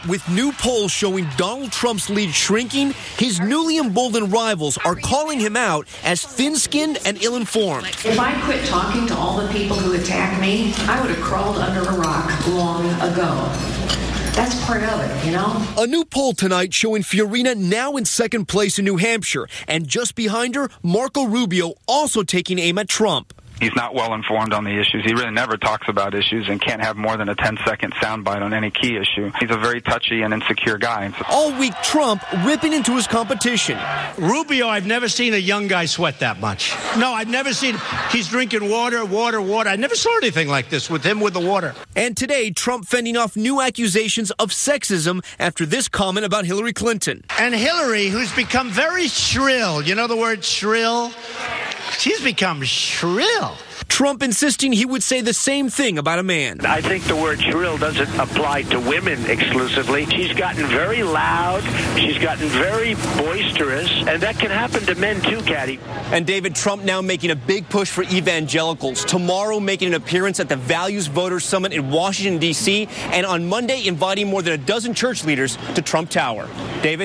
With new polls showing Donald Trump's lead shrinking, his newly emboldened rivals are calling him out as thin-skinned and ill-informed. If I quit talking to all the people who attack me, I would have crawled under a rock long ago. That's part of it, you know? A new poll tonight showing Fiorina now in second place in New Hampshire, and just behind her, Marco Rubio also taking aim at Trump. He's not well informed on the issues. He really never talks about issues and can't have more than a 10-second soundbite on any key issue. He's a very touchy and insecure guy. All week, Trump ripping into his competition. Rubio, I've never seen a young guy sweat that much. No, I've never seen. He's drinking water. I never saw anything like this with him with the water. And today, Trump fending off new accusations of sexism after this comment about Hillary Clinton. And Hillary, who's become very shrill. You know the word shrill? She's become shrill. Trump insisting he would say the same thing about a man. I think the word shrill doesn't apply to women exclusively. She's gotten very loud. She's gotten very boisterous. And that can happen to men too, Caddy. And David, Trump now making a big push for evangelicals. Tomorrow making an appearance at the Values Voters Summit in Washington, D.C. And on Monday inviting more than a dozen church leaders to Trump Tower. David?